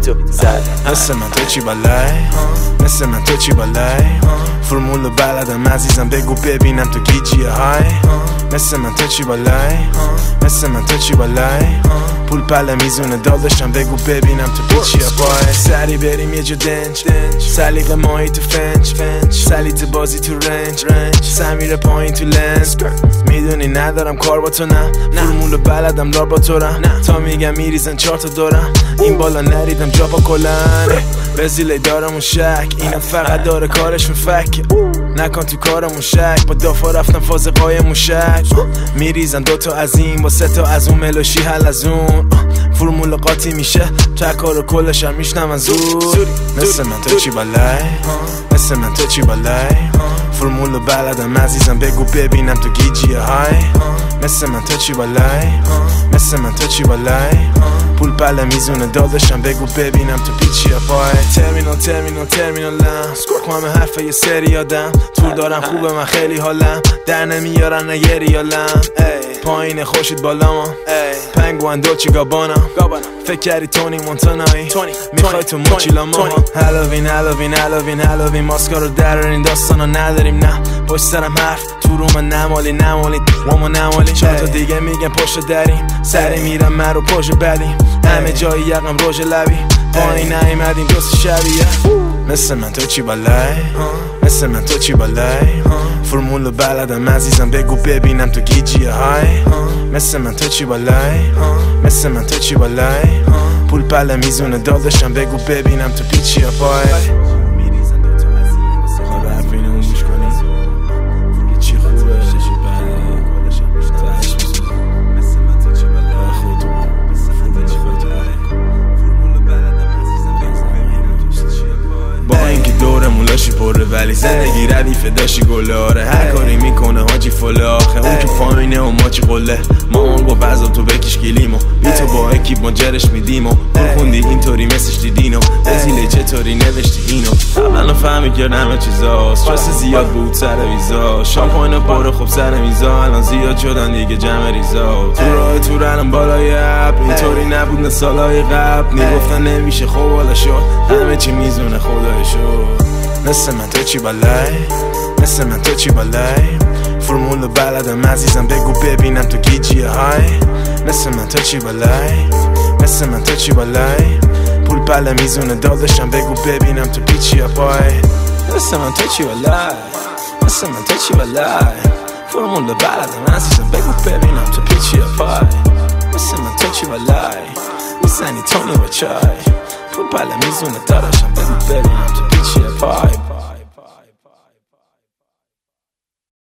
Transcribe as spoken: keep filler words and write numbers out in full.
تو زد مثل من تو چی بالای مثل من تو چی بالای فرمول بلدم عزیزم بگو ببینم تو گیجیه های مثل من تو چی بالای مثل من تو چی بالای پول پله میزونه داداشم بگو ببینم تو پیچیه پای سری بریم یه جا دنج سلیقه ماهی تو فنج سلیت بازی تو رنج سمیر پایین تو لنز میدونی ندارم کار با تو نه فرمول بلدم لار با تو رم تا میگم میریزن چهار تا دورم این بالا نریدم جا با کلن بزیله دارمون شک اینم فقط داره کارش مفکه نکن تو کارمون شک با دافا رفتم فاز قای موشک میریزن دوتا از این با سه تا از اون ملوشی حل از اون فرمول قاطی میشه تکار و کلش هم میشنم زود مثل من تو چی بالای مثل من تو چی بالای فرمول بلدم عزیزم بگو ببینم تو گیجیه های مثل من تو چی بالای مثل من تو چی بالای پول پله میزونه داداشم بگو ببینم تو پیچیه پای ترمینال ترمینال ترمینالم سکورک همه حرفه یه سری یادم تور دارم خوبه من خیلی حالم در نمیارن نه یه ریالم پایین خوشید بالام پنگوان دوچی گابانم فکر کردی تونی مونتانایی میخوای تو موچی لاما هالوین هالوین هالوین هالوین ماسکا رو درارین داستانو نداریم نه پشت سرم حرف تو رو من نمالی نمالی وامو نمالی چهار تا دیگه میگن پشت دریم سری میرم من رو پشت بدیم همه جایی یقم روژ لبی پایین نیمدیم دوست شبیه مثل من تو چی بالای مثل من تو چی بالای فرمول بلدم عزیزم بگو ببینم تو گیجیه های مثل من تو چی بالای مثل من تو چی بالای پول پله میزونه داداشم بگو ببینم تو پیچیه پای مولاشی پره ولی زندگی ردیف داشی گلاره هر کاری میکنه حاجی فله آخه اون تو پایینه و ما چی قله مامان با وضع تو بکش گلیمو بی تو با اکیب ما جرش میدیمو اون خوندی اینطوری مسش دیدینو بزیله چطوری نوشتی اینو اولا فهمی کرد همه چیزا استرس زیاد بود سر ویزا شامپاین پره خب سر میزا الان زیاد شدن دیگه جمع ریزا تو راه تو رنم بالای اپ اینطوری نبود نه سالای قبل میگفتن نمیشه خب حالا شد همه چی میزونه خدای شد مثل من تو چی بالای مثل من تو چی بالای فرمول بلدم عزیزم بگو ببینم تو گیجیه های مثل من تو چی بالای مثل من تو چی بالای پول پله میزونه داداشم بگو ببینم تو پیچیه پای مثل من تو چی بالای مثل من تو چی بالای فرمول بلدم عزیزم بگو ببینم تو پیچیه پای مثل من تو چی بالای میزنی تونی با چای پول پله میزونه داداشم بگو ببینم تو پیچیه پای